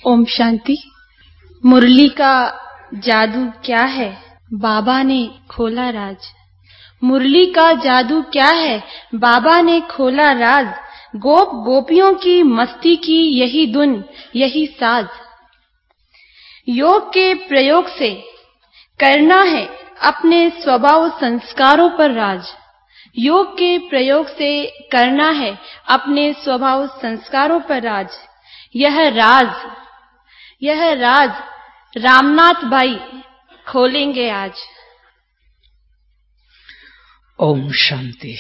ओम शांति। मुरली का जादू क्या है, बाबा ने खोला राज। मुरली का जादू क्या है, बाबा ने खोला राज। गोप गोपियों की मस्ती की यही धुन, यही साज। योग के प्रयोग से करना है अपने स्वभाव संस्कारों पर राज। योग के प्रयोग से करना है अपने स्वभाव संस्कारों पर राज। यह राज रामनाथ भाई खोलेंगे आज। ओम शांति।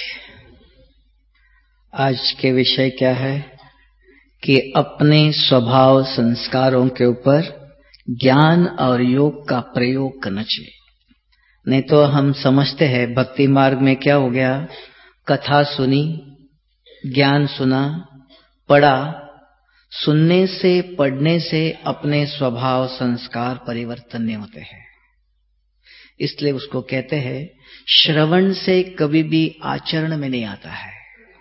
आज के विषय क्या है कि अपने स्वभाव संस्कारों के ऊपर ज्ञान और योग का प्रयोग करना चाहिए। नहीं तो हम समझते हैं भक्ति मार्ग में क्या हो गया, कथा सुनी, ज्ञान सुना, पढ़ा, सुनने से पढ़ने से अपने स्वभाव संस्कार परिवर्तन नहीं होते हैं। इसलिए उसको कहते हैं श्रवण से कभी भी आचरण में नहीं आता है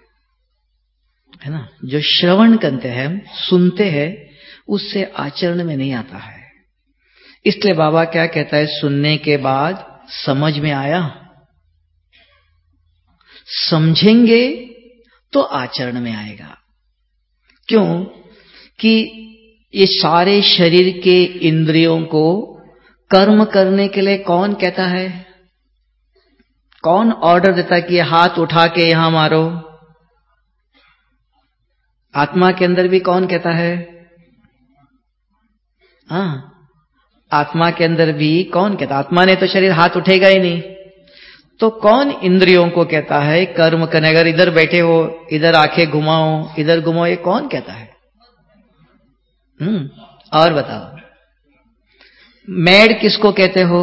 ना। जो श्रवण करते हैं, सुनते हैं, उससे आचरण में नहीं आता है। इसलिए बाबा क्या कहता है, सुनने के बाद समझ में आया, समझेंगे तो आचरण में आएगा। क्यों कि ये सारे शरीर के इंद्रियों को कर्म करने के लिए कौन कहता है, कौन ऑर्डर देता है कि ये हाथ उठा के यहां मारो? आत्मा के अंदर भी कौन कहता है? हाँ, आत्मा के अंदर भी कौन कहता? आत्मा ने तो शरीर हाथ उठेगा ही नहीं, तो कौन इंद्रियों को कहता है कर्म करने? अगर इधर बैठे हो, इधर आंखें घुमाओ, इधर घुमाओ, ये कौन कहता है? और बताओ, मैड किसको कहते हो?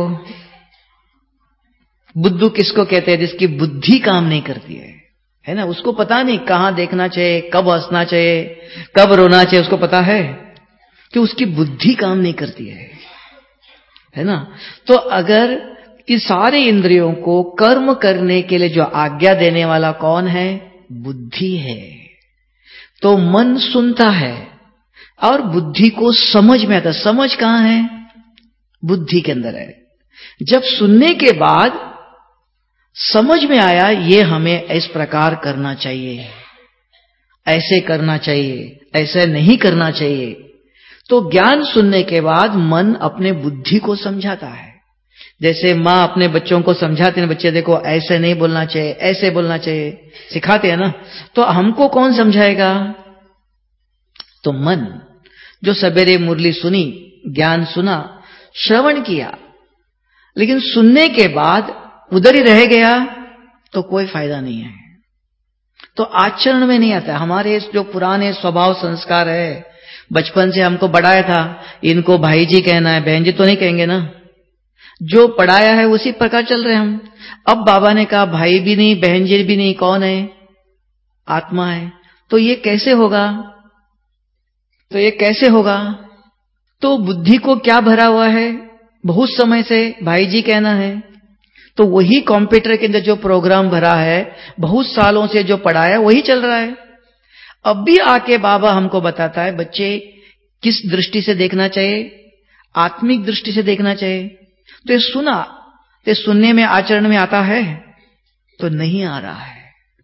बुद्धू किसको कहते हैं? जिसकी बुद्धि काम नहीं करती है ना। उसको पता नहीं कहां देखना चाहिए, कब हंसना चाहिए, कब रोना चाहिए, उसको पता है कि उसकी बुद्धि काम नहीं करती है ना। तो अगर इस सारे इंद्रियों को कर्म करने के लिए जो आज्ञा देने वाला कौन है? बुद्धि है। तो मन सुनता है और बुद्धि को समझ में आता। समझ कहां है? बुद्धि के अंदर है। जब सुनने के बाद समझ में आया ये हमें इस प्रकार करना चाहिए, ऐसे करना चाहिए, ऐसे नहीं करना चाहिए, तो ज्ञान सुनने के बाद मन अपने बुद्धि को समझाता है। जैसे माँ अपने बच्चों को समझाते हैं, बच्चे देखो ऐसे नहीं बोलना चाहिए, ऐसे बोलना चाहिए, सिखाते हैं ना। तो हमको कौन समझाएगा? तो मन जो सवेरे मुरली सुनी, ज्ञान सुना, श्रवण किया, लेकिन सुनने के बाद उधर ही रह गया तो कोई फायदा नहीं है, तो आचरण में नहीं आता। हमारे जो पुराने स्वभाव संस्कार है, बचपन से हमको बढ़ाया था, इनको भाई जी कहना है, बहन जी तो नहीं कहेंगे ना। जो पढ़ाया है उसी प्रकार चल रहे हम। अब बाबा ने कहा भाई भी नहीं, बहन जी भी नहीं, कौन है? आत्मा है। तो ये कैसे होगा? तो बुद्धि को क्या भरा हुआ है? बहुत समय से भाई जी कहना है। तो वही कंप्यूटर के अंदर जो प्रोग्राम भरा है, बहुत सालों से जो पढ़ाया वही चल रहा है। अब भी आके बाबा हमको बताता है बच्चे किस दृष्टि से देखना चाहिए? आत्मिक दृष्टि से देखना चाहिए। तो ये सुना, तो सुनने में आचरण में आता है? तो नहीं आ रहा है।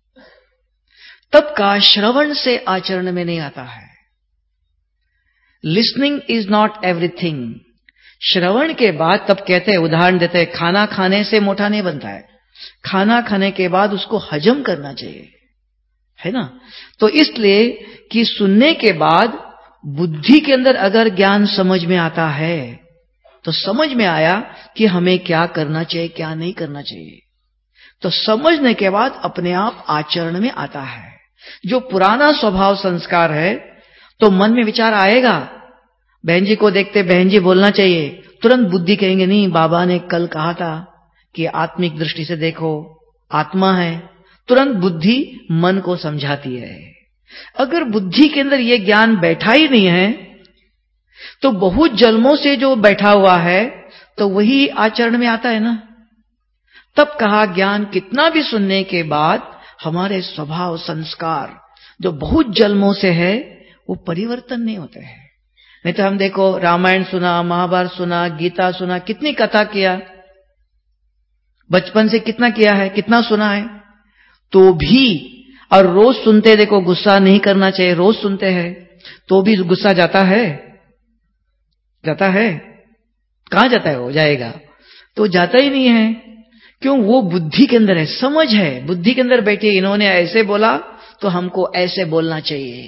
तब का श्रवण से आचरण में नहीं आता है। Listening is not everything. श्रवण के बाद तब कहते हैं, उदाहरण देते हैं, खाना खाने से मोटा नहीं बनता है, खाना खाने के बाद उसको हजम करना चाहिए, है ना। तो इसलिए कि सुनने के बाद बुद्धि के अंदर अगर ज्ञान समझ में आता है, तो समझ में आया कि हमें क्या करना चाहिए, क्या नहीं करना चाहिए, तो समझने के बाद अपने आप आचरण में आता है। जो पुराना स्वभाव संस्कार है, तो मन में विचार आएगा, बहन जी को देखते बहन जी बोलना चाहिए, तुरंत बुद्धि कहेंगे नहीं, बाबा ने कल कहा था कि आत्मिक दृष्टि से देखो, आत्मा है। तुरंत बुद्धि मन को समझाती है। अगर बुद्धि के अंदर यह ज्ञान बैठा ही नहीं है, तो बहुत जन्मों से जो बैठा हुआ है, तो वही आचरण में आता है ना। तब कहा ज्ञान कितना भी सुनने के बाद हमारे स्वभाव संस्कार जो बहुत जन्मों से है, वो परिवर्तन नहीं होते हैं। नहीं तो हम देखो रामायण सुना, महाभारत सुना, गीता सुना, कितनी कथा किया, बचपन से कितना किया है, कितना सुना है, तो भी और रोज सुनते, देखो गुस्सा नहीं करना चाहिए, रोज सुनते हैं तो भी गुस्सा जाता है, जाता है, कहां जाता है, हो जाएगा, तो जाता ही नहीं है। क्यों? वो बुद्धि के अंदर है, समझ है, बुद्धि के अंदर बैठी, इन्होंने ऐसे बोला तो हमको ऐसे बोलना चाहिए।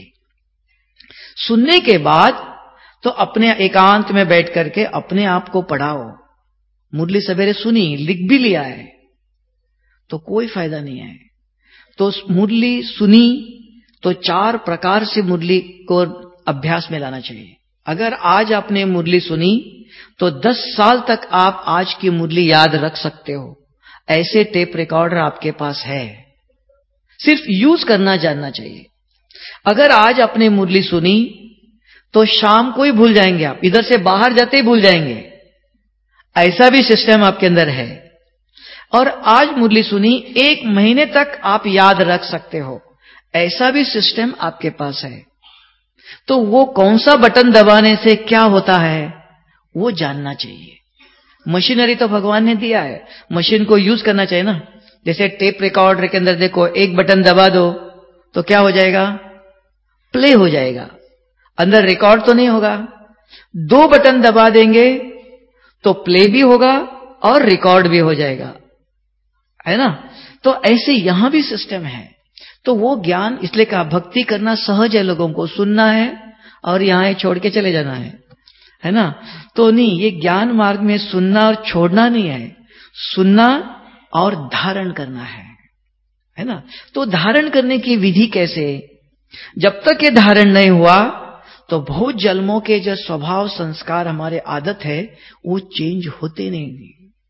सुनने के बाद तो अपने एकांत में बैठ करके अपने आप को पढ़ाओ। मुरली सवेरे सुनी, लिख भी लिया है, तो कोई फायदा नहीं है। तो मुरली सुनी तो 4 प्रकार से मुरली को अभ्यास में लाना चाहिए। अगर आज आपने मुरली सुनी तो 10 साल तक आप आज की मुरली याद रख सकते हो। ऐसे टेप रिकॉर्डर आपके पास है, सिर्फ यूज करना जानना चाहिए। अगर आज आपने मुरली सुनी तो शाम को ही भूल जाएंगे, आप इधर से बाहर जाते ही भूल जाएंगे, ऐसा भी सिस्टम आपके अंदर है। और आज मुरली सुनी 1 महीने तक आप याद रख सकते हो, ऐसा भी सिस्टम आपके पास है। तो वो कौन सा बटन दबाने से क्या होता है वो जानना चाहिए। मशीनरी तो भगवान ने दिया है, मशीन को यूज करना चाहिए ना। जैसे टेप रिकॉर्डर के अंदर देखो, 1 बटन दबा दो तो क्या हो जाएगा, प्ले हो जाएगा, अंदर रिकॉर्ड तो नहीं होगा। 2 बटन दबा देंगे तो प्ले भी होगा और रिकॉर्ड भी हो जाएगा, है ना। तो ऐसे यहां भी सिस्टम है। तो वो ज्ञान, इसलिए कहा भक्ति करना सहज है, लोगों को सुनना है और यहां छोड़ के चले जाना है ना। तो नहीं, ये ज्ञान मार्ग में सुनना और छोड़ना नहीं है, सुनना और धारण करना है ना। तो धारण करने की विधि कैसे? जब तक ये धारण नहीं हुआ तो बहुत जन्मों के जो स्वभाव संस्कार हमारे आदत है वो चेंज होते नहीं,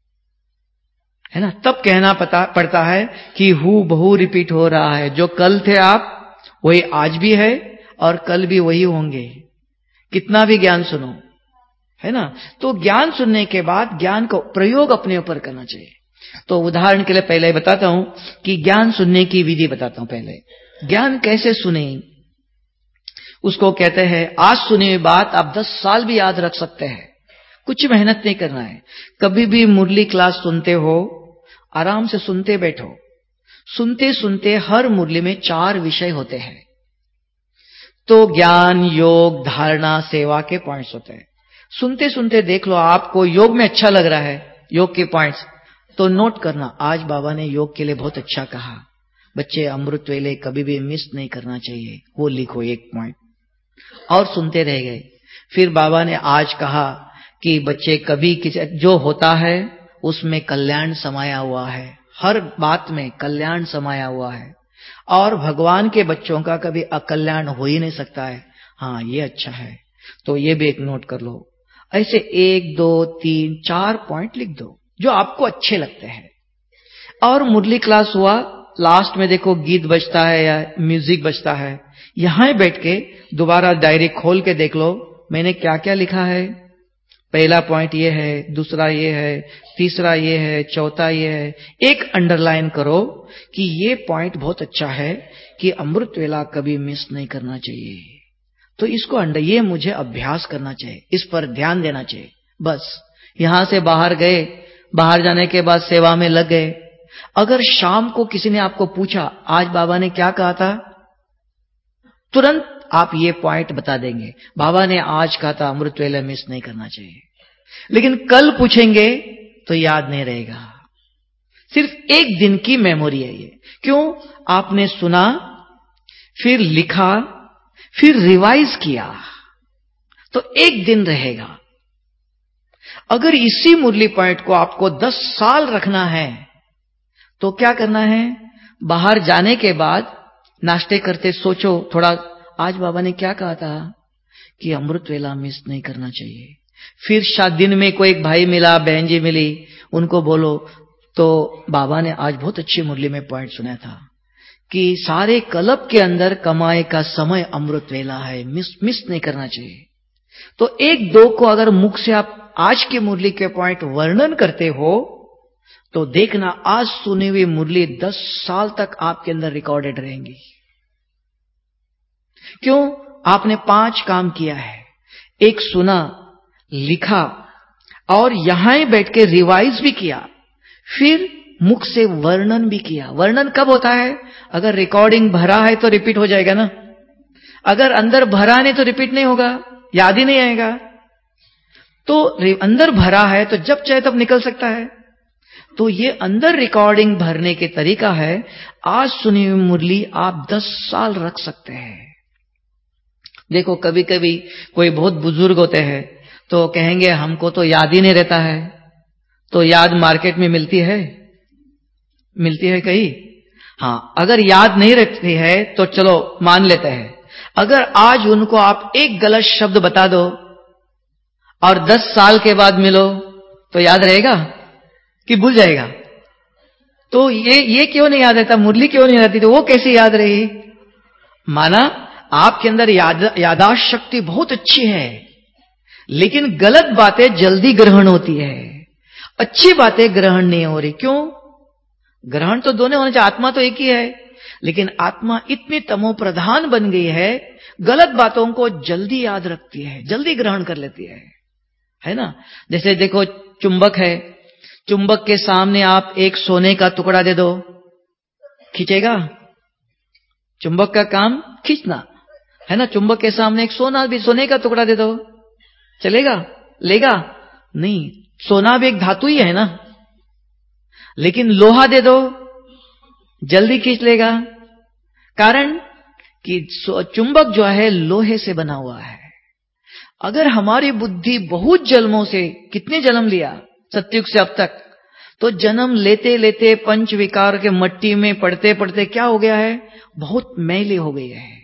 है ना। तब कहना पड़ता है कि हू बहु रिपीट हो रहा है, जो कल थे आप वही आज भी है और कल भी वही होंगे, कितना भी ज्ञान सुनो, है ना। तो ज्ञान सुनने के बाद ज्ञान को प्रयोग अपने ऊपर करना चाहिए। तो उदाहरण के लिए पहले बताता हूं कि ज्ञान सुनने की विधि बताता हूं। पहले ज्ञान कैसे सुने, उसको कहते हैं आज सुनी हुई बात आप 10 साल भी याद रख सकते हैं, कुछ मेहनत नहीं करना है। कभी भी मुरली क्लास सुनते हो, आराम से सुनते बैठो, सुनते सुनते हर मुरली में 4 विषय होते हैं। तो ज्ञान, योग, धारणा, सेवा के पॉइंट्स होते हैं। सुनते सुनते देख लो, आपको योग में अच्छा लग रहा है, योग के पॉइंट्स, तो नोट करना, आज बाबा ने योग के लिए बहुत अच्छा कहा, बच्चे अमृत वेले कभी भी मिस नहीं करना चाहिए, वो लिखो 1 पॉइंट, और सुनते रह गए। फिर बाबा ने आज कहा कि बच्चे कभी जो होता है उसमें कल्याण समाया हुआ है, हर बात में कल्याण समाया हुआ है, और भगवान के बच्चों का कभी अकल्याण हो ही नहीं सकता है। हाँ, ये अच्छा है, तो ये भी एक नोट कर लो। ऐसे 1, 2, 3, 4 पॉइंट लिख दो जो आपको अच्छे लगते हैं। और मुरली क्लास हुआ, लास्ट में देखो गीत बजता है या म्यूजिक बजता है, यहां बैठ के दोबारा डायरी खोल के देख लो मैंने क्या क्या लिखा है। पहला पॉइंट ये है, दूसरा ये है, तीसरा ये है, चौथा ये है। एक अंडरलाइन करो कि ये पॉइंट बहुत अच्छा है कि अमृत वेला कभी मिस नहीं करना चाहिए, तो इसको ये मुझे अभ्यास करना चाहिए, इस पर ध्यान देना चाहिए। बस यहां से बाहर गए, बाहर जाने के बाद सेवा में लग गए। अगर शाम को किसी ने आपको पूछा आज बाबा ने क्या कहा था, तुरंत आप ये पॉइंट बता देंगे, बाबा ने आज कहा था अमृत वेला मिस नहीं करना चाहिए। लेकिन कल पूछेंगे तो याद नहीं रहेगा, सिर्फ 1 दिन की मेमोरी है ये। क्यों? आपने सुना, फिर लिखा, फिर रिवाइज किया, तो 1 दिन रहेगा। अगर इसी मुरली पॉइंट को आपको 10 साल रखना है तो क्या करना है, बाहर जाने के बाद नाश्ते करते सोचो थोड़ा, आज बाबा ने क्या कहा था कि अमृत वेला मिस नहीं करना चाहिए। फिर दिन में कोई एक भाई मिला, बहन जी मिली, उनको बोलो तो बाबा ने आज बहुत अच्छी मुरली में पॉइंट सुना था कि सारे कल्प के अंदर कमाए का समय अमृत वेला है, मिस नहीं करना चाहिए। तो 1-2 को अगर मुख से आप आज की मुरली के पॉइंट वर्णन करते हो तो देखना आज सुनी हुई मुरली 10 साल तक आपके अंदर रिकॉर्डेड रहेंगी। क्यों? आपने 5 काम किया है। एक सुना, लिखा और यहां ही बैठ के रिवाइज भी किया, फिर मुख से वर्णन भी किया। वर्णन कब होता है? अगर रिकॉर्डिंग भरा है तो रिपीट हो जाएगा ना, अगर अंदर भरा नहीं तो रिपीट नहीं होगा, याद ही नहीं आएगा। तो अंदर भरा है तो जब चाहे तब निकल सकता है। तो ये अंदर रिकॉर्डिंग भरने के तरीका है। आज सुनी हुई मुरली आप 10 साल रख सकते हैं। देखो कभी कभी कोई बहुत बुजुर्ग होते हैं तो कहेंगे हमको तो याद ही नहीं रहता है। तो याद मार्केट में मिलती है कहीं? हाँ, अगर याद नहीं रहती है तो चलो मान लेते हैं। अगर आज उनको आप एक गलत शब्द बता दो और 10 साल के बाद मिलो तो याद रहेगा कि भूल जाएगा? तो ये क्यों नहीं याद रहता? मुरली क्यों नहीं रहती? तो वो कैसे याद रही? माना आपके अंदर यादाश्त शक्ति बहुत अच्छी है, लेकिन गलत बातें जल्दी ग्रहण होती है, अच्छी बातें ग्रहण नहीं हो रही। क्यों? ग्रहण तो दोनों होने चाहिए, आत्मा तो एक ही है, लेकिन आत्मा इतनी तमो प्रधान बन गई है, गलत बातों को जल्दी याद रखती है, जल्दी ग्रहण कर लेती है ना? जैसे देखो चुंबक है, चुंबक के सामने आप एक सोने का टुकड़ा दे दो, खींचेगा? चुंबक का काम खींचना है ना। चुंबक के सामने एक सोने का टुकड़ा दे दो, चलेगा? लेगा? नहीं। सोना भी एक धातु ही है ना, लेकिन लोहा दे दो जल्दी खींच लेगा। कारण कि चुंबक जो है लोहे से बना हुआ है। अगर हमारी बुद्धि बहुत जन्मों से, कितने जन्म लिया सतयुग से अब तक, तो जन्म लेते लेते पंच विकार के मट्टी में पड़ते पड़ते क्या हो गया है? बहुत मैली हो गई है।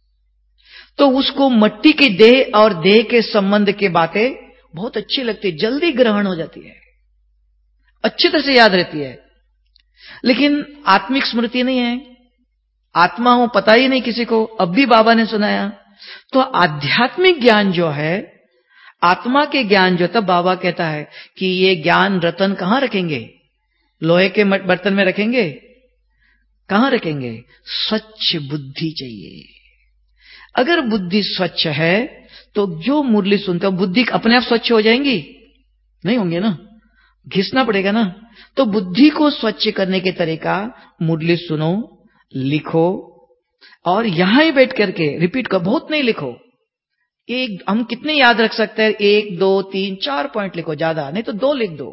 तो उसको मट्टी की देह और देह के संबंध की बातें बहुत अच्छी लगती है, जल्दी ग्रहण हो जाती है, अच्छी तरह से याद रहती है। लेकिन आत्मिक स्मृति नहीं है, आत्मा हो पता ही नहीं किसी को। अब भी बाबा ने सुनाया। तो आध्यात्मिक ज्ञान जो है, आत्मा के ज्ञान जो, तब बाबा कहता है कि ये ज्ञान रतन कहां रखेंगे? लोहे के बर्तन में रखेंगे? कहां रखेंगे? स्वच्छ बुद्धि चाहिए। अगर बुद्धि स्वच्छ है तो जो मुरली सुनते हो, बुद्धि अपने आप स्वच्छ हो जाएंगी? नहीं होंगे ना, घिसना पड़ेगा ना। तो बुद्धि को स्वच्छ करने के तरीका, मुरली सुनो, लिखो और यहां ही बैठ करके रिपीट करो। बहुत नहीं लिखो, एक हम कितने याद रख सकते हैं? 1 2 3 4 पॉइंट लिखो, ज्यादा नहीं तो 2 लिख दो।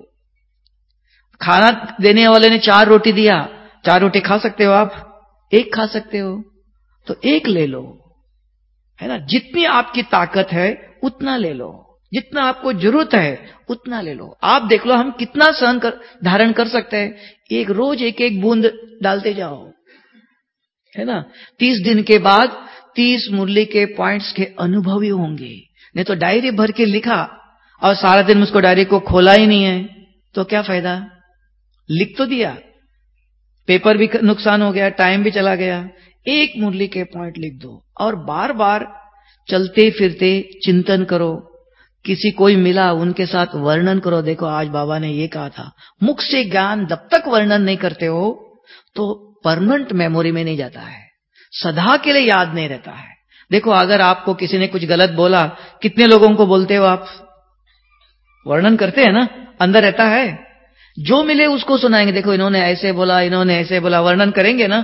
खाना देने वाले ने 4 रोटी दिया, 4 रोटी खा सकते हो आप? 1 खा सकते हो तो 1 ले लो, है ना। जितनी आपकी ताकत है उतना ले लो, जितना आपको जरूरत है उतना ले लो। आप देख लो हम कितना धारण कर सकते हैं। एक रोज एक एक बूंद डालते जाओ, है ना। 30 दिन के बाद 30 मुरली के पॉइंट्स के अनुभवी होंगे। नहीं तो डायरी भर के लिखा और सारा दिन उसको डायरी को खोला ही नहीं है तो क्या फायदा? लिख तो दिया, पेपर भी नुकसान हो गया, टाइम भी चला गया। एक मुरली के पॉइंट लिख दो और बार बार चलते फिरते चिंतन करो। किसी कोई मिला उनके साथ वर्णन करो, देखो आज बाबा ने ये कहा था। मुख से ज्ञान जब तक वर्णन नहीं करते हो तो परमानेंट मेमोरी में नहीं जाता है, सदा के लिए याद नहीं रहता है। देखो अगर आपको किसी ने कुछ गलत बोला, कितने लोगों को बोलते हो आप? वर्णन करते हैं ना, अंदर रहता है। जो मिले उसको सुनाएंगे, देखो इन्होंने ऐसे बोला, इन्होंने ऐसे बोला, वर्णन करेंगे ना।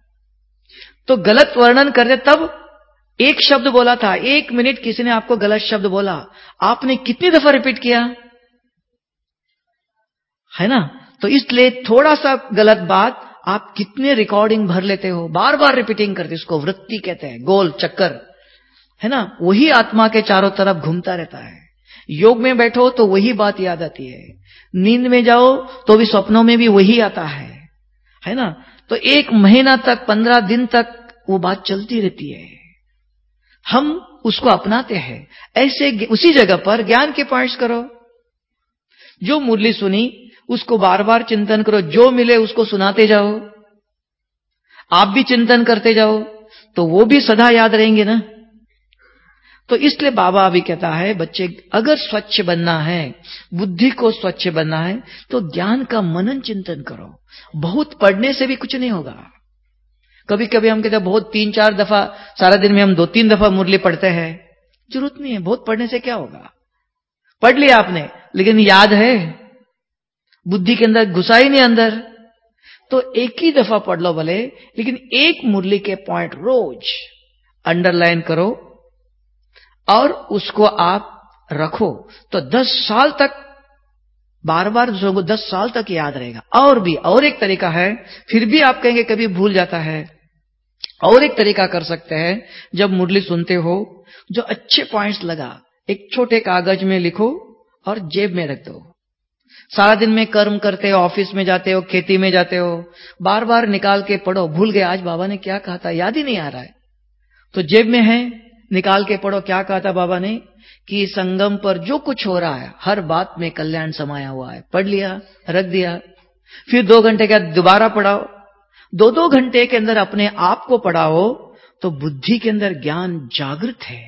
तो गलत वर्णन करते, तब एक शब्द बोला था, 1 मिनट किसी ने आपको गलत शब्द बोला, आपने कितनी दफा रिपीट किया, है ना। तो इसलिए थोड़ा सा गलत बात आप कितने रिकॉर्डिंग भर लेते हो, बार बार रिपीटिंग करते, इसको वृत्ति कहते हैं, गोल चक्कर, है ना। वही आत्मा के चारों तरफ घूमता रहता है। योग में बैठो तो वही बात याद आती है, नींद में जाओ तो भी स्वप्नों में भी वही आता है ना। तो 1 महीना तक, 15 दिन तक वो बात चलती रहती है, हम उसको अपनाते हैं। ऐसे उसी जगह पर ज्ञान के पॉइंट्स करो। जो मुरली सुनी उसको बार बार चिंतन करो, जो मिले उसको सुनाते जाओ, आप भी चिंतन करते जाओ तो वो भी सदा याद रहेंगे ना। तो इसलिए बाबा अभी कहता है, बच्चे अगर स्वच्छ बनना है, बुद्धि को स्वच्छ बनना है तो ज्ञान का मनन चिंतन करो। बहुत पढ़ने से भी कुछ नहीं होगा। कभी कभी हम कहते हैं बहुत 3-4 दफा, सारा दिन में हम 2-3 दफा मुरली पढ़ते हैं, जरूरत नहीं है, बहुत पढ़ने से क्या होगा। पढ़ लिया आपने लेकिन याद है, बुद्धि के अंदर घुसा ही नहीं अंदर, तो एक ही दफा पढ़ लो भले, लेकिन एक मुरली के पॉइंट रोज अंडरलाइन करो और उसको आप रखो, तो 10 साल तक, बार बार दूसरों को 10 साल तक याद रहेगा। और एक तरीका है, फिर भी आप कहेंगे कभी भूल जाता है, और एक तरीका कर सकते हैं, जब मुरली सुनते हो जो अच्छे पॉइंट्स लगा एक छोटे कागज में लिखो और जेब में रख दो। सारा दिन में कर्म करते हो, ऑफिस में जाते हो, खेती में जाते हो, बार बार निकाल के पढ़ो, भूल गए आज बाबा ने क्या कहा था, याद ही नहीं आ रहा है, तो जेब में है, निकाल के पढ़ो, क्या कहा था बाबा ने कि संगम पर जो कुछ हो रहा है हर बात में कल्याण समाया हुआ है। पढ़ लिया, रख दिया, फिर 2 घंटे के बाद दोबारा पढ़ाओ, 2-2 घंटे के अंदर अपने आप को पढ़ाओ, तो बुद्धि के अंदर ज्ञान जागृत है।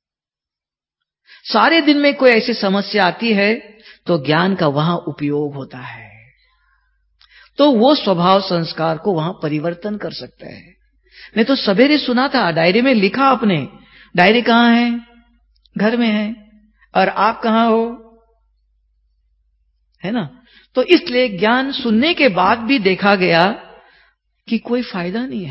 सारे दिन में कोई ऐसी समस्या आती है तो ज्ञान का वहां उपयोग होता है, तो वो स्वभाव संस्कार को वहां परिवर्तन कर सकता है। नहीं तो सवेरे सुना था, डायरी में लिखा आपने, डायरी कहां है, घर में है, और आप कहां हो, है ना। तो इसलिए ज्ञान सुनने के बाद भी देखा गया कि कोई फायदा नहीं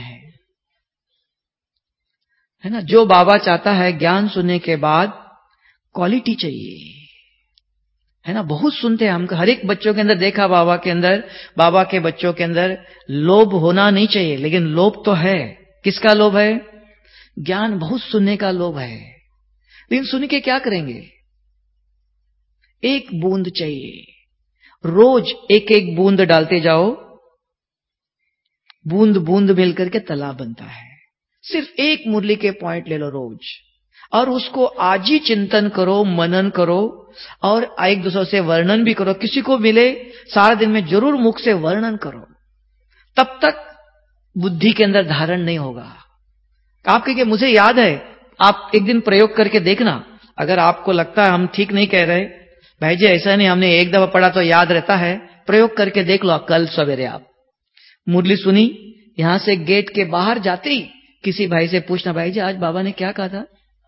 है ना। जो बाबा चाहता है ज्ञान सुनने के बाद क्वालिटी चाहिए, है ना। बहुत सुनते हैं हम, हर एक बच्चों के अंदर देखा, बाबा के अंदर, बाबा के बच्चों के अंदर लोभ होना नहीं चाहिए, लेकिन लोभ तो है। किसका लोभ है? ज्ञान बहुत सुनने का लोभ है, लेकिन सुन के क्या करेंगे? एक बूंद चाहिए, रोज एक एक बूंद डालते जाओ, बूंद बूंद मिलकर के तालाब बनता है। सिर्फ एक मुरली के पॉइंट ले लो रोज, और उसको आज ही चिंतन करो, मनन करो, और एक दूसरे से वर्णन भी करो। किसी को मिले सारा दिन में जरूर मुख से वर्णन करो, तब तक बुद्धि के अंदर धारण नहीं होगा। आप कहेंगे मुझे याद है, आप एक दिन प्रयोग करके देखना, अगर आपको लगता है हम ठीक नहीं कह रहे, भाई जी ऐसा नहीं, हमने एक दफा पढ़ा तो याद रहता है, प्रयोग करके देख लो। कल सवेरे आप मुरली सुनी, यहां से गेट के बाहर जाते ही किसी भाई से पूछना, भाई जी आज बाबा ने क्या कहा था,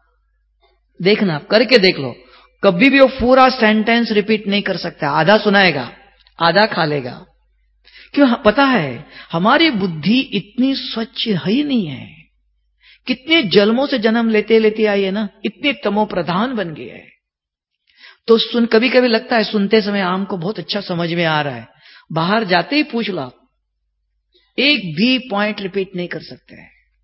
देखना, करके देख लो। कभी भी वो पूरा सेंटेंस रिपीट नहीं कर सकता, आधा सुनाएगा, आधा खा लेगा। क्यों? पता है हमारी बुद्धि इतनी स्वच्छ है ही नहीं है, कितने जन्मों से जन्म लेते लेते आई है ना, इतनी तमो प्रधान बन गई है। तो कभी कभी लगता है सुनते समय हमको बहुत अच्छा समझ में आ रहा है, बाहर जाते ही पूछ लो, एक भी पॉइंट रिपीट नहीं कर सकते,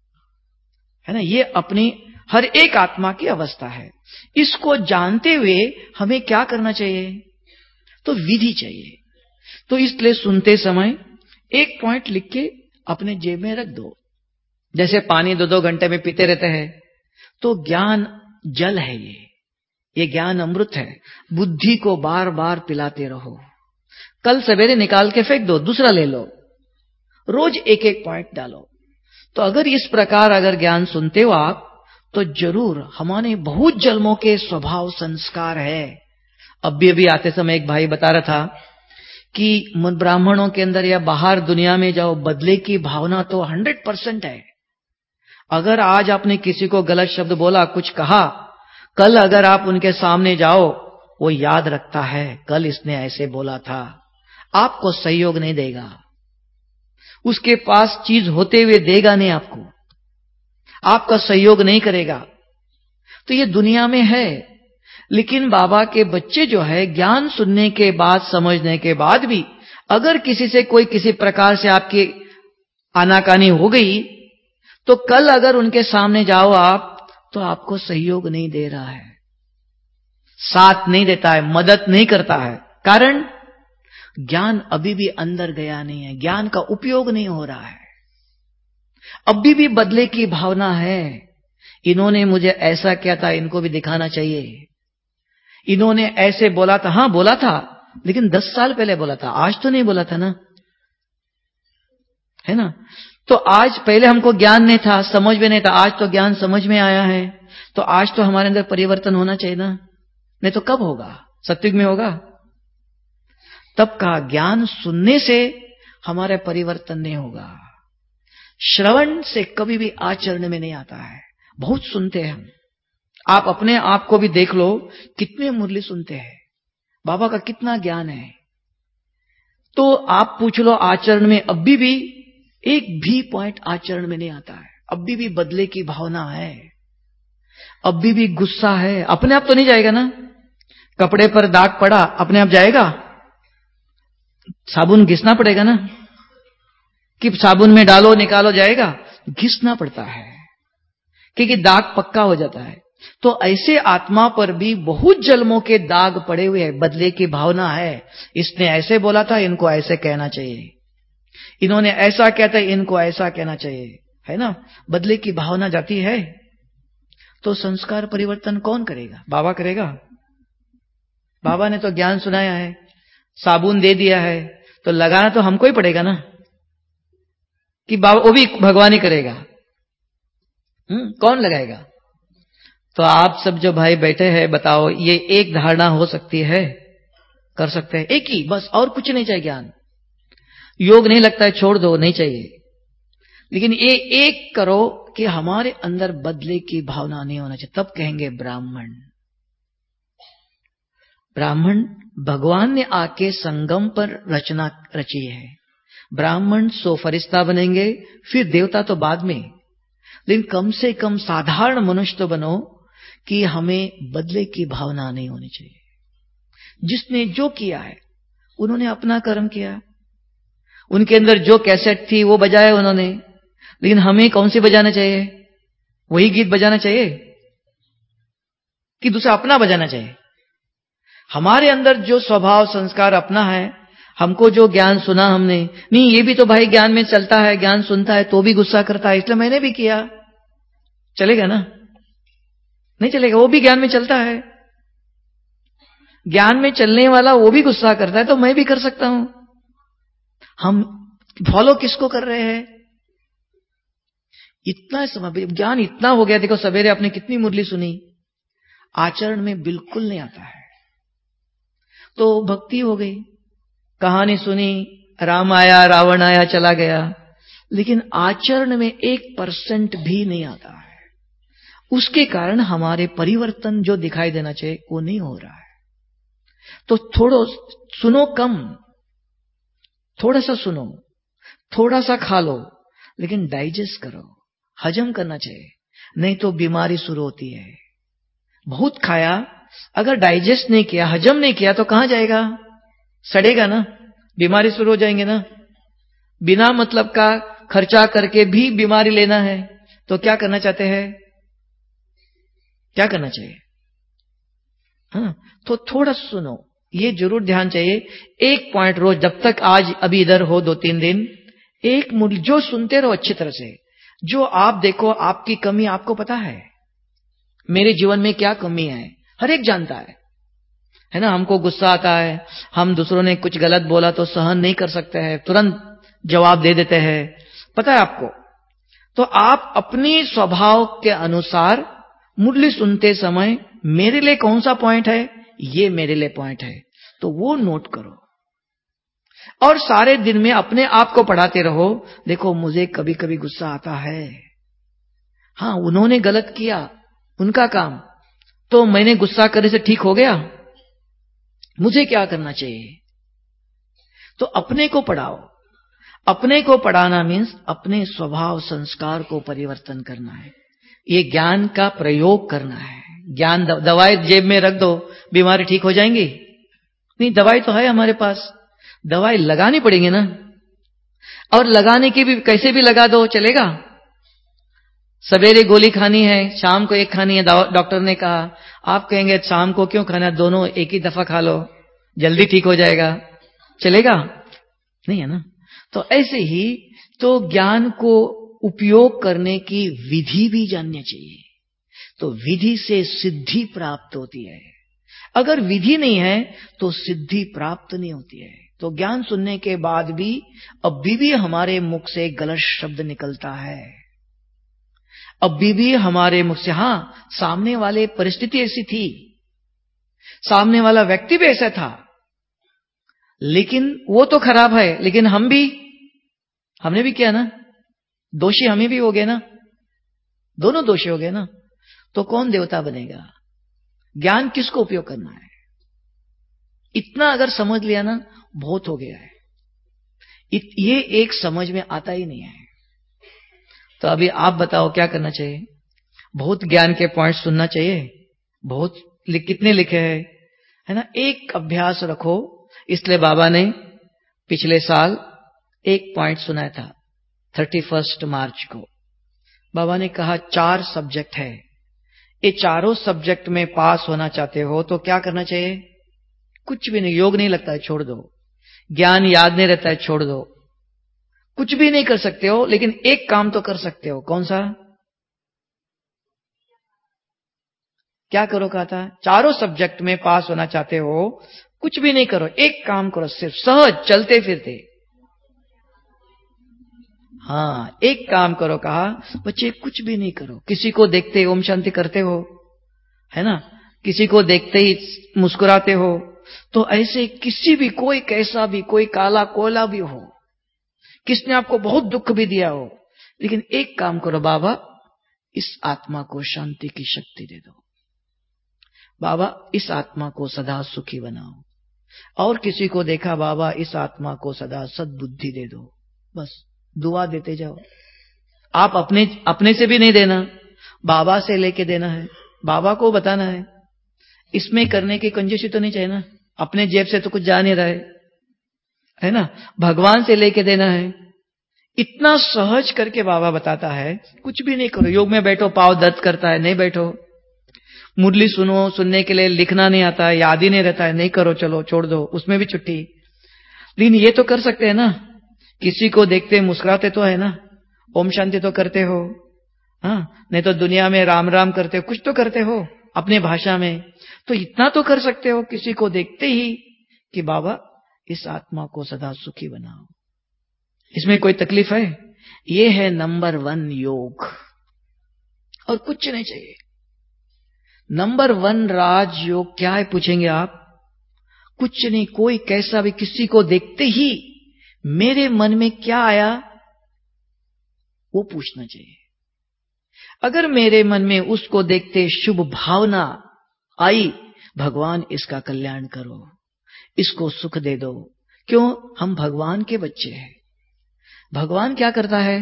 है ना। ये अपनी हर एक आत्मा की अवस्था है। इसको जानते हुए हमें क्या करना चाहिए? तो विधि चाहिए। तो इसलिए सुनते समय एक पॉइंट लिख के अपने जेब में रख दो। जैसे पानी 2-2 घंटे में पीते रहते हैं, तो ज्ञान जल है, ये ज्ञान अमृत है। बुद्धि को बार बार पिलाते रहो। कल सवेरे निकाल के फेंक दो, दूसरा ले लो, रोज एक एक पॉइंट डालो। तो अगर इस प्रकार अगर ज्ञान सुनते हो आप, तो जरूर हमारे बहुत जन्मों के स्वभाव संस्कार है। अभी आते समय एक भाई बता रहा था कि ब्राह्मणों के अंदर या बाहर दुनिया में जाओ, बदले की भावना तो 100% है। अगर आज आपने किसी को गलत शब्द बोला, कुछ कहा, कल अगर आप उनके सामने जाओ, वो याद रखता है कल इसने ऐसे बोला था, आपको सहयोग नहीं देगा, उसके पास चीज होते हुए देगा नहीं आपको, आपका सहयोग नहीं करेगा। तो ये दुनिया में है। लेकिन बाबा के बच्चे जो है, ज्ञान सुनने के बाद, समझने के बाद भी अगर किसी से कोई किसी प्रकार से आपकी आनाकानी हो गई, तो कल अगर उनके सामने जाओ आप, तो आपको सहयोग नहीं दे रहा है, साथ नहीं देता है, मदद नहीं करता है। कारण ज्ञान अभी भी अंदर गया नहीं है, ज्ञान का उपयोग नहीं हो रहा है, अभी भी बदले की भावना है। इन्होंने मुझे ऐसा किया था, इनको भी दिखाना चाहिए, इन्होंने ऐसे बोला था, हां बोला था, लेकिन 10 साल पहले बोला था, आज तो नहीं बोला था ना, है ना। तो आज पहले हमको ज्ञान नहीं था, समझ में नहीं था, आज तो ज्ञान समझ में आया है, तो आज तो हमारे अंदर परिवर्तन होना चाहिए ना। नहीं तो कब होगा? सत्युग में होगा। तब का ज्ञान सुनने से हमारे परिवर्तन नहीं होगा, श्रवण से कभी भी आचरण में नहीं आता है। बहुत सुनते हैं हम, आप अपने आप को भी देख लो, कितने मुरली सुनते हैं, बाबा का कितना ज्ञान है। तो आप पूछ लो आचरण में अभी भी एक भी पॉइंट आचरण में नहीं आता है, अभी भी बदले की भावना है, अभी भी गुस्सा है। अपने आप तो नहीं जाएगा ना, कपड़े पर दाग पड़ा अपने आप जाएगा? साबुन घिसना पड़ेगा ना, कि साबुन में डालो निकालो जाएगा? घिसना पड़ता है, क्योंकि दाग पक्का हो जाता है। तो ऐसे आत्मा पर भी बहुत जन्मों के दाग पड़े हुए हैं, बदले की भावना है। इसने ऐसे बोला था, इनको ऐसे कहना चाहिए, इन्होंने ऐसा कहता है, इनको ऐसा कहना चाहिए, है ना? बदले की भावना जाती है। तो संस्कार परिवर्तन कौन करेगा? बाबा करेगा। बाबा ने तो ज्ञान सुनाया है, साबुन दे दिया है, तो लगाना तो हमको ही पड़ेगा ना, कि बाबा वो भी भगवान ही करेगा? कौन लगाएगा? तो आप सब जो भाई बैठे हैं, बताओ, ये एक धारणा हो सकती है? कर सकते हैं एक ही, बस, और कुछ नहीं चाहिए। ज्ञान योग नहीं लगता है, छोड़ दो, नहीं चाहिए। लेकिन ये एक करो कि हमारे अंदर बदले की भावना नहीं होना चाहिए, तब कहेंगे ब्राह्मण। ब्राह्मण भगवान ने आके संगम पर रचना रची है। ब्राह्मण सो फरिश्ता बनेंगे, फिर देवता तो बाद में, लेकिन कम से कम साधारण मनुष्य तो बनो कि हमें बदले की भावना नहीं होनी चाहिए। जिसने जो किया है, उन्होंने अपना कर्म किया, उनके अंदर जो कैसेट थी वो बजाया उन्होंने, लेकिन हमें कौन सी बजाना चाहिए? वही गीत बजाना चाहिए कि दूसरा अपना बजाना चाहिए? हमारे अंदर जो स्वभाव संस्कार अपना है, हमको जो ज्ञान सुना हमने, नहीं ये भी तो भाई ज्ञान में चलता है, ज्ञान सुनता है तो भी गुस्सा करता है, इसलिए मैंने भी किया, चलेगा ना? नहीं चलेगा, वो भी ज्ञान में चलता है। ज्ञान में चलने वाला वो भी गुस्सा करता है, तो मैं भी कर सकता हूं। हम फॉलो किसको कर रहे हैं? इतना समय ज्ञान इतना हो गया, देखो सवेरे आपने कितनी मुरली सुनी, आचरण में बिल्कुल नहीं आता है। तो भक्ति हो गई, कहानी सुनी, राम आया रावण आया चला गया, लेकिन आचरण में 1% भी नहीं आता है। उसके कारण हमारे परिवर्तन जो दिखाई देना चाहिए वो नहीं हो रहा है। तो थोड़ा सुनो कम, थोड़ा सा सुनो, थोड़ा सा खा लो, लेकिन डाइजेस्ट करो, हजम करना चाहिए, नहीं तो बीमारी शुरू होती है। बहुत खाया, अगर डाइजेस्ट नहीं किया, हजम नहीं किया, तो कहां जाएगा? सड़ेगा ना, बीमारी शुरू हो जाएंगे ना। बिना मतलब का खर्चा करके भी बीमारी लेना है, तो क्या करना चाहते हैं? क्या करना चाहिए? हाँ, तो थोड़ा सुनो, ये जरूर ध्यान चाहिए। एक पॉइंट रोज, जब तक आज अभी इधर हो 2-3 दिन, एक मूल जो सुनते रहो अच्छी तरह से। जो आप देखो, आपकी कमी आपको पता है, मेरे जीवन में क्या कमी है, हर एक जानता है ना? हमको गुस्सा आता है, हम दूसरों ने कुछ गलत बोला तो सहन नहीं कर सकते हैं, तुरंत जवाब दे देते हैं, पता है आपको। तो आप अपनी स्वभाव के अनुसार मुरली सुनते समय मेरे लिए कौन सा पॉइंट है, ये मेरे लिए पॉइंट है, तो वो नोट करो। और सारे दिन में अपने आप को पढ़ाते रहो, देखो मुझे कभी कभी गुस्सा आता है, हाँ उन्होंने गलत किया, उनका काम, तो मैंने गुस्सा करने से ठीक हो गया, मुझे क्या करना चाहिए? तो अपने को पढ़ाओ। अपने को पढ़ाना मीन्स अपने स्वभाव संस्कार को परिवर्तन करना है, ये ज्ञान का प्रयोग करना है। ज्ञान दवाई जेब में रख दो, बीमारी ठीक हो जाएंगी? नहीं, दवाई तो है हमारे पास, दवाई लगानी पड़ेगी ना। और लगाने की भी कैसे भी लगा दो चलेगा? सवेरे गोली खानी है, शाम को एक खानी है, डॉक्टर ने कहा, आप कहेंगे शाम को क्यों खाना, दोनों एक ही दफा खा लो, जल्दी ठीक हो जाएगा, चलेगा? नहीं है ना। तो ऐसे ही तो ज्ञान को उपयोग करने की विधि भी जाननी चाहिए। तो विधि से सिद्धि प्राप्त होती है, अगर विधि नहीं है तो सिद्धि प्राप्त नहीं होती है। तो ज्ञान सुनने के बाद भी अभी भी हमारे मुख से गलत शब्द निकलता है, अभी भी हमारे मुख से, हाँ सामने वाले परिस्थिति ऐसी थी, सामने वाला व्यक्ति भी ऐसा था, लेकिन वो तो खराब है, लेकिन हमने भी किया ना, दोषी हमें भी हो गए ना, दोनों दोषी हो गए ना। तो कौन देवता बनेगा? ज्ञान किसको उपयोग करना है, इतना अगर समझ लिया ना, बहुत हो गया है। ये एक समझ में आता ही नहीं है। तो अभी आप बताओ क्या करना चाहिए? बहुत ज्ञान के पॉइंट सुनना चाहिए, बहुत कितने लिखे हैं, है ना? एक अभ्यास रखो। इसलिए बाबा ने पिछले साल एक पॉइंट सुनाया था 31 मार्च को। बाबा ने कहा 4 सब्जेक्ट है, ये चारों सब्जेक्ट में पास होना चाहते हो तो क्या करना चाहिए? कुछ भी नहीं, योग नहीं लगता है, छोड़ दो। ज्ञान याद नहीं रहता है, छोड़ दो। कुछ भी नहीं कर सकते हो, लेकिन एक काम तो कर सकते हो। कौन सा? क्या करो कहा था? चारों सब्जेक्ट में पास होना चाहते हो, कुछ भी नहीं करो, एक काम करो, सिर्फ सहज चलते फिरते। हाँ, एक काम करो कहा। बच्चे कुछ भी नहीं करो, किसी को देखते ओम शांति करते हो, है ना? किसी को देखते ही मुस्कुराते हो, तो ऐसे किसी भी, कोई कैसा भी, कोई काला कोला भी हो, किसने आपको बहुत दुख भी दिया हो, लेकिन एक काम करो, बाबा इस आत्मा को शांति की शक्ति दे दो, बाबा इस आत्मा को सदा सुखी बनाओ। और किसी को देखा, बाबा इस आत्मा को सदा सद्बुद्धि दे दो। बस दुआ देते जाओ। आप अपने से भी नहीं देना, बाबा से लेके देना है, बाबा को बताना है। इसमें करने की कंजूसी तो नहीं चाहिए ना, अपने जेब से तो कुछ जा नहीं रहा है ना? भगवान से लेके देना है। इतना सहज करके बाबा बताता है, कुछ भी नहीं करो। योग में बैठो, पाँव दर्द करता है, नहीं बैठो। मुरली सुनो, सुनने के लिए लिखना नहीं आता है, याद ही नहीं रहता है, नहीं करो, चलो छोड़ दो, उसमें भी छुट्टी। लेकिन ये तो कर सकते हैं ना, किसी को देखते मुस्कुराते तो है ना, ओम शांति तो करते हो, हाँ? नहीं तो दुनिया में राम राम करते हो, कुछ तो करते हो अपने भाषा में, तो इतना तो कर सकते हो किसी को देखते ही कि बाबा इस आत्मा को सदा सुखी बनाओ। इसमें कोई तकलीफ है? ये है नंबर 1 योग, और कुछ नहीं चाहिए। नंबर 1 राज योग क्या है पूछेंगे आप? कुछ नहीं, कोई कैसा भी, किसी को देखते ही मेरे मन में क्या आया वो पूछना चाहिए। अगर मेरे मन में उसको देखते शुभ भावना आई, भगवान इसका कल्याण करो, इसको सुख दे दो। क्यों? हम भगवान के बच्चे हैं। भगवान क्या करता है?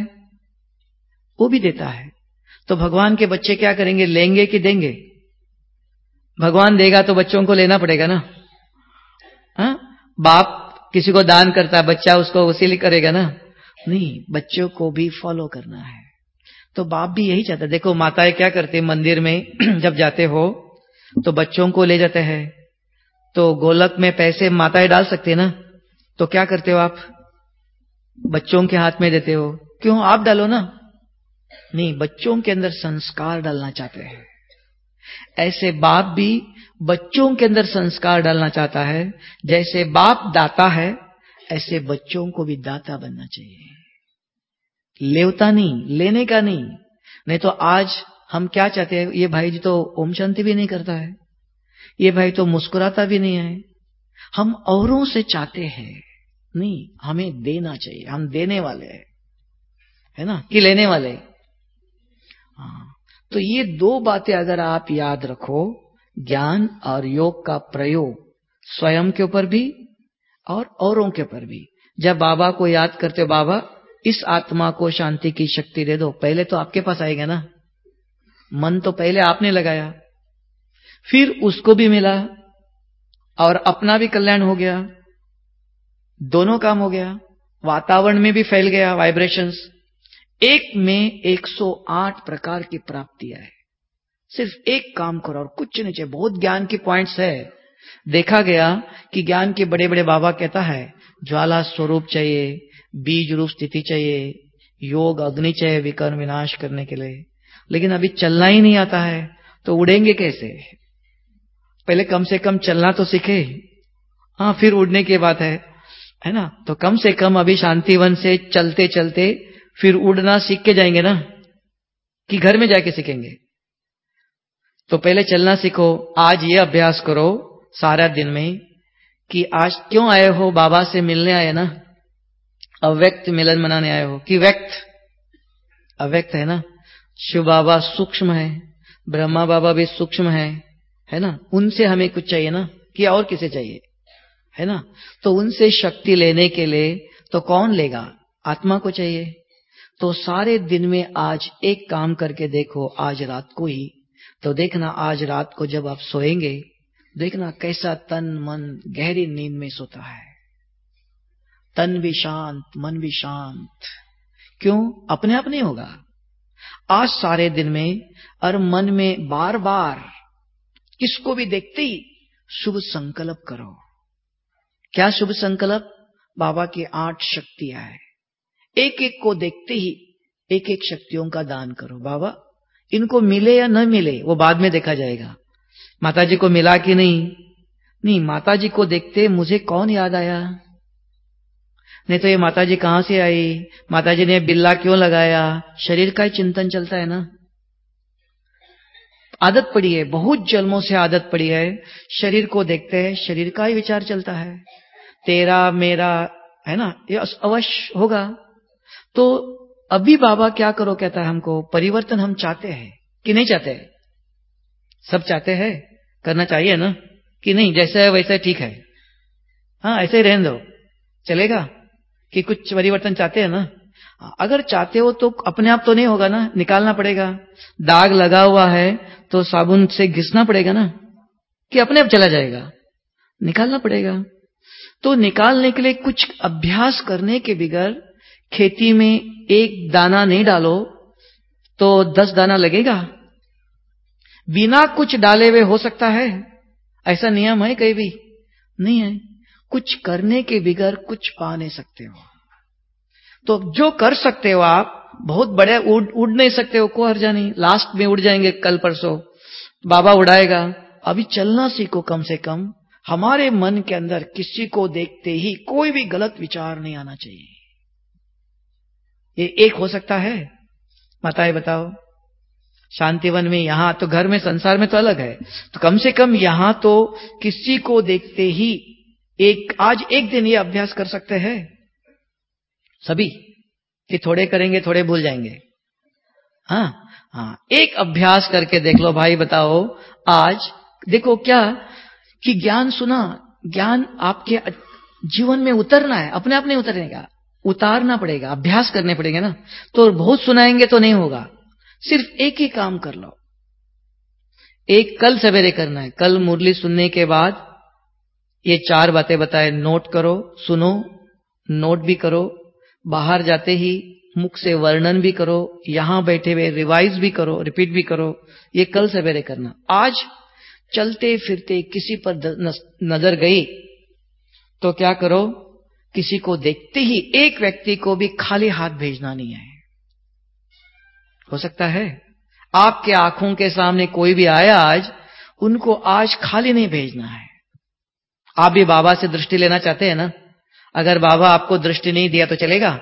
वो भी देता है। तो भगवान के बच्चे क्या करेंगे? लेंगे कि देंगे? भगवान देगा तो बच्चों को लेना पड़ेगा ना। हाँ? बाप किसी को दान करता है, बच्चा उसको वसूली करेगा ना? नहीं, बच्चों को भी फॉलो करना है। तो बाप भी यही चाहता है। देखो माताएं क्या करती है, मंदिर में जब जाते हो तो बच्चों को ले जाते हैं, तो गोलक में पैसे माताएं डाल सकते हैं ना, तो क्या करते हो आप? बच्चों के हाथ में देते हो। क्यों? आप डालो ना। नहीं, बच्चों के अंदर संस्कार डालना चाहते हैं। ऐसे बाप भी बच्चों के अंदर संस्कार डालना चाहता है। जैसे बाप दाता है, ऐसे बच्चों को भी दाता बनना चाहिए। लेवता नहीं, लेने का नहीं। नहीं तो आज हम क्या चाहते हैं, ये भाई जी तो ओम शांति भी नहीं करता है, ये भाई तो मुस्कुराता भी नहीं है। हम औरों से चाहते हैं, नहीं, हमें देना चाहिए। हम देने वाले हैं, है ना, कि लेने वाले? हाँ। तो ये 2 बातें अगर आप याद रखो, ज्ञान और योग का प्रयोग स्वयं के ऊपर भी और औरों के ऊपर भी। जब बाबा को याद करते हो, बाबा इस आत्मा को शांति की शक्ति दे दो, पहले तो आपके पास आएगा ना। मन तो पहले आपने लगाया, फिर उसको भी मिला और अपना भी कल्याण हो गया, दोनों काम हो गया। वातावरण में भी फैल गया वाइब्रेशंस। एक में 108 प्रकार की प्राप्तियां है। सिर्फ एक काम करो और कुछ नहीं चाहिए। बहुत ज्ञान की पॉइंट्स है। देखा गया कि ज्ञान के बड़े बड़े बाबा कहता है ज्वाला स्वरूप चाहिए, बीज रूप स्थिति चाहिए, योग अग्नि चाहिए विकर्म विनाश करने के लिए। लेकिन अभी चलना ही नहीं आता है तो उड़ेंगे कैसे? पहले कम से कम चलना तो सीखे, हाँ, फिर उड़ने की बात है ना। तो कम से कम अभी शांतिवन से चलते चलते फिर उड़ना सीख के जाएंगे ना, कि घर में जाके सीखेंगे? तो पहले चलना सीखो। आज ये अभ्यास करो सारा दिन में कि आज क्यों आए हो? बाबा से मिलने आए ना, अव्यक्त मिलन मनाने आए हो कि व्यक्त? अव्यक्त है ना। शिव बाबा सूक्ष्म है, ब्रह्मा बाबा भी सूक्ष्म है ना, उनसे हमें कुछ चाहिए ना, कि और किसे चाहिए, है ना। तो उनसे शक्ति लेने के लिए तो कौन लेगा, आत्मा को चाहिए। तो सारे दिन में आज एक काम करके देखो, आज रात को ही, तो देखना आज रात को जब आप सोएंगे, देखना कैसा तन मन गहरी नींद में सोता है, तन भी शांत, मन भी शांत। क्यों? अपने आप नहीं होगा। आज सारे दिन में और मन में बार बार किसको भी देखते ही शुभ संकल्प करो। क्या शुभ संकल्प? बाबा की 8 शक्तियां है, एक एक को देखते ही एक एक शक्तियों का दान करो। बाबा इनको मिले या न मिले वो बाद में देखा जाएगा। माताजी को मिला कि नहीं, माताजी को देखते मुझे कौन याद आया, नहीं तो ये माताजी कहां से आई, माताजी ने बिल्ला क्यों लगाया, शरीर का ही चिंतन चलता है ना। आदत पड़ी है, बहुत जन्मों से आदत पड़ी है, शरीर को देखते हैं शरीर का ही विचार चलता है, तेरा मेरा, है ना, ये अवश्य होगा। तो अभी बाबा क्या करो कहता है हमको, परिवर्तन हम चाहते हैं कि नहीं चाहते? सब चाहते हैं, करना चाहिए ना, कि नहीं जैसा है वैसा ठीक है, हाँ ऐसे ही रहने दो, चलेगा? कि कुछ परिवर्तन चाहते हैं ना? अगर चाहते हो तो अपने आप तो नहीं होगा ना, निकालना पड़ेगा। दाग लगा हुआ है तो साबुन से घिसना पड़ेगा ना, कि अपने आप चला जाएगा? निकालना पड़ेगा। तो निकालने के लिए कुछ अभ्यास करने के बगैर खेती में एक दाना नहीं डालो तो 10 दाना लगेगा? बिना कुछ डाले हुए हो सकता है? ऐसा नियम है कहीं भी? नहीं है। कुछ करने के बगैर कुछ पा नहीं सकते हो। तो जो कर सकते हो आप, बहुत बड़े उड़ नहीं सकते हो, कोई हर्जा नहीं, लास्ट में उड़ जाएंगे कल परसों, बाबा उड़ाएगा। अभी चलना सीखो, कम से कम हमारे मन के अंदर किसी को देखते ही कोई भी गलत विचार नहीं आना चाहिए। ये एक हो सकता है? माताएं बताओ। शांतिवन में, यहां तो घर में संसार में तो अलग है, तो कम से कम यहां तो किसी को देखते ही आज एक दिन ये अभ्यास कर सकते हैं सभी, कि थोड़े करेंगे थोड़े भूल जाएंगे। हाँ, एक अभ्यास करके देख लो भाई। बताओ आज देखो क्या कि ज्ञान सुना, ज्ञान आपके जीवन में उतरना है, अपने आप नहीं उतरेगा, उतारना पड़ेगा, अभ्यास करने पड़ेंगे ना। तो बहुत सुनाएंगे तो नहीं होगा, सिर्फ एक ही काम कर लो। एक कल सवेरे करना है, कल मुरली सुनने के बाद ये 4 बातें बताए, नोट करो, सुनो, नोट भी करो, बाहर जाते ही मुख से वर्णन भी करो, यहां बैठे हुए रिवाइज भी करो, रिपीट भी करो। ये कल सवेरे करना। आज चलते फिरते किसी पर नजर गई तो क्या करो, किसी को देखते ही एक व्यक्ति को भी खाली हाथ भेजना नहीं है। हो सकता है आपके आंखों के सामने कोई भी आया आज, उनको आज खाली नहीं भेजना है। आप भी बाबा से दृष्टि लेना चाहते हैं ना? अगर बाबा आपको दृष्टि नहीं दिया तो चलेगा?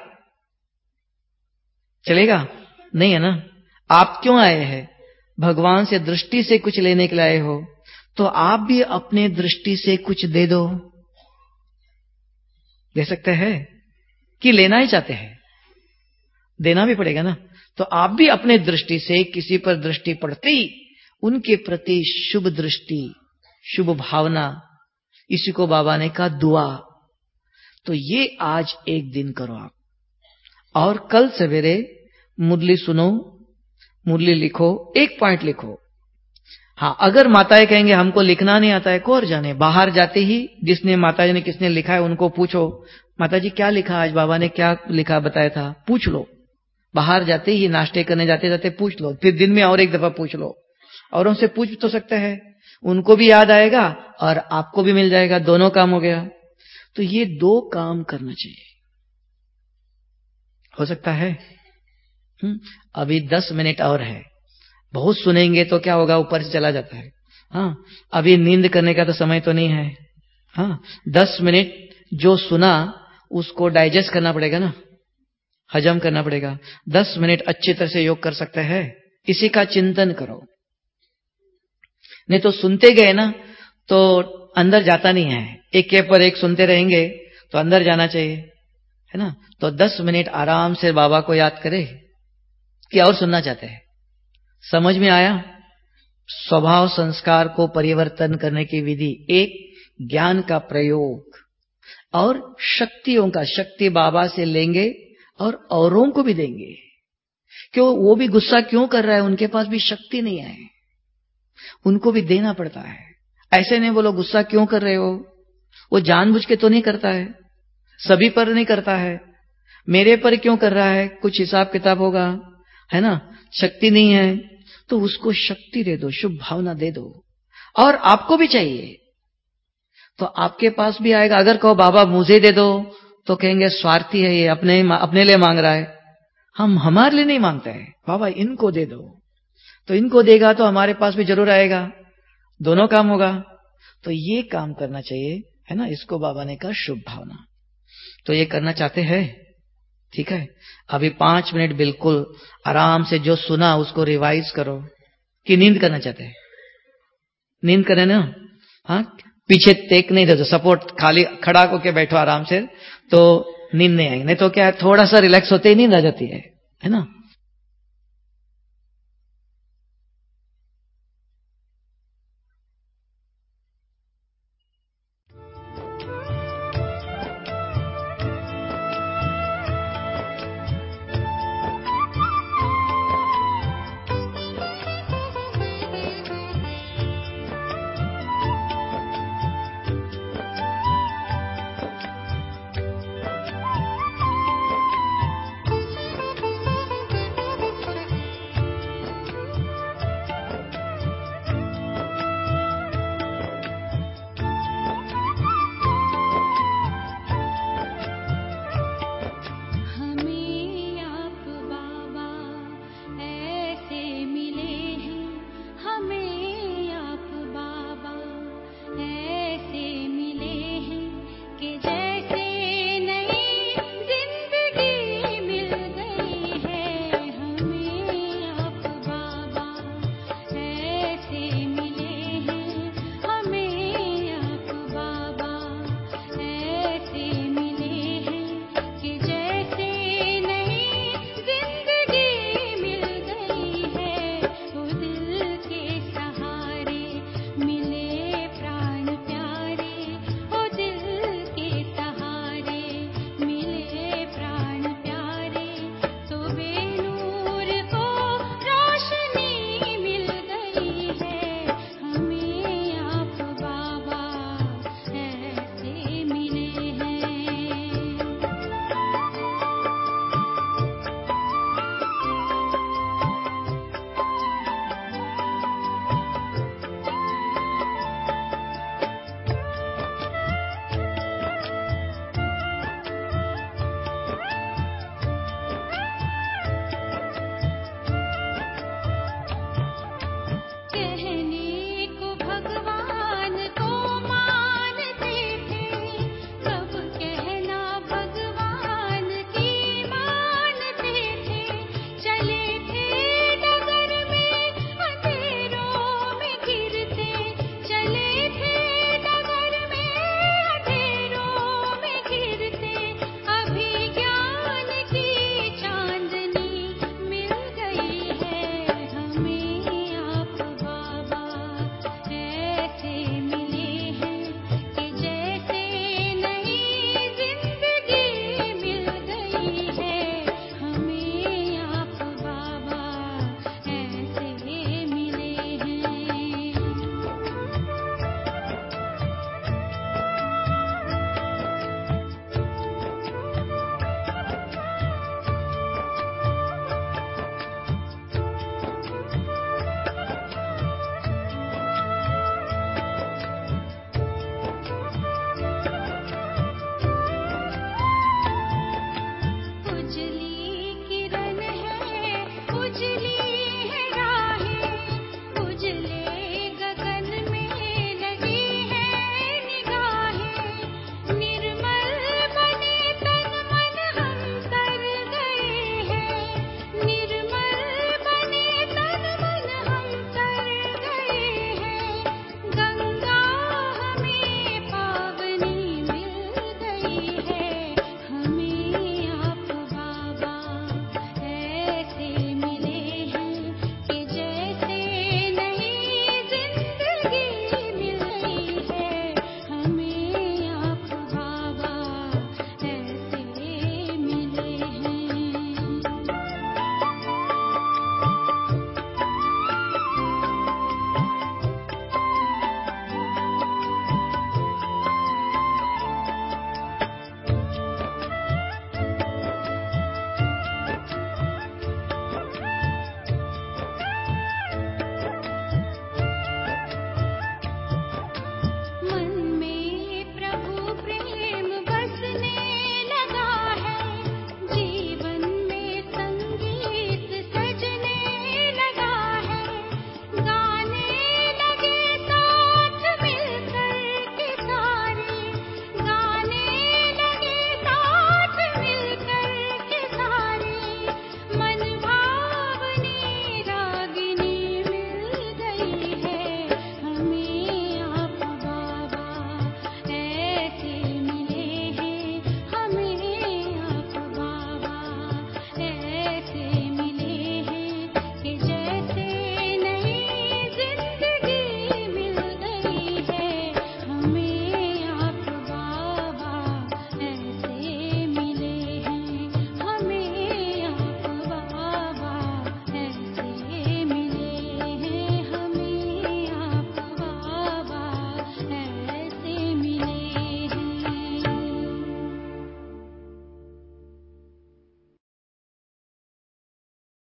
चलेगा नहीं है ना। आप क्यों आए हैं? भगवान से दृष्टि से कुछ लेने के लिए आए हो, तो आप भी अपने दृष्टि से कुछ दे दो। दे सकते हैं कि लेना ही चाहते हैं? देना भी पड़ेगा ना। तो आप भी अपने दृष्टि से किसी पर दृष्टि पड़ते ही उनके प्रति शुभ दृष्टि, शुभ भावना, इसी को बाबा ने कहा दुआ। तो ये आज एक दिन करो आप, और कल सवेरे मुरली सुनो, मुरली लिखो, एक पॉइंट लिखो। हाँ, अगर माताएं कहेंगे हमको लिखना नहीं आता है, को और जाने, बाहर जाते ही जिसने माताजी ने किसने लिखा है उनको पूछो, माताजी क्या लिखा आज, बाबा ने क्या लिखा बताया था, पूछ लो। बाहर जाते ही, नाश्ते करने जाते जाते पूछ लो, फिर दिन में और एक दफा पूछ लो। और उनसे पूछ तो सकते हैं, उनको भी याद आएगा और आपको भी मिल जाएगा, दोनों काम हो गया। तो ये 2 काम करना चाहिए। हो सकता है? अभी 10 मिनट और है, बहुत सुनेंगे तो क्या होगा, ऊपर से चला जाता है। हाँ, अभी नींद करने का तो समय तो नहीं है। हाँ, 10 मिनट जो सुना उसको डाइजेस्ट करना पड़ेगा ना, हजम करना पड़ेगा। 10 मिनट अच्छी तरह से योग कर सकते हैं, इसी का चिंतन करो। नहीं तो सुनते गए ना तो अंदर जाता नहीं है, एक के पर एक सुनते रहेंगे तो अंदर जाना चाहिए, है ना। तो 10 मिनट आराम से बाबा को याद करे कि और सुनना चाहते हैं, समझ में आया स्वभाव संस्कार को परिवर्तन करने की विधि, एक ज्ञान का प्रयोग और शक्तियों का, शक्ति बाबा से लेंगे और औरों को भी देंगे। क्यों? वो भी गुस्सा क्यों कर रहा है? उनके पास भी शक्ति नहीं है, उनको भी देना पड़ता है। ऐसे नहीं बोलो गुस्सा क्यों कर रहे हो, वो जानबूझ के तो नहीं करता है, सभी पर नहीं करता है, मेरे पर क्यों कर रहा है, कुछ हिसाब किताब होगा, है ना। शक्ति नहीं है तो उसको शक्ति दे दो, शुभ भावना दे दो। और आपको भी चाहिए तो आपके पास भी आएगा। अगर कहो बाबा मुझे दे दो तो कहेंगे स्वार्थी है ये, अपने लिए मांग रहा है। हम हमारे लिए नहीं मांगते हैं, बाबा इनको दे दो, तो इनको देगा तो हमारे पास भी जरूर आएगा, दोनों काम होगा। तो ये काम करना चाहिए, है ना। इसको बाबा ने कहा शुभ भावना। तो ये करना चाहते हैं, ठीक है। अभी 5 मिनट बिल्कुल आराम से जो सुना उसको रिवाइज करो। कि नींद करना चाहते हैं? नींद करें ना, हाँ। पीछे टेक नहीं दे, सपोर्ट खाली खड़ा होके बैठो आराम से, तो नींद नहीं आएगी। नहीं तो क्या है, थोड़ा सा रिलैक्स होते ही नींद आ जाती है ना।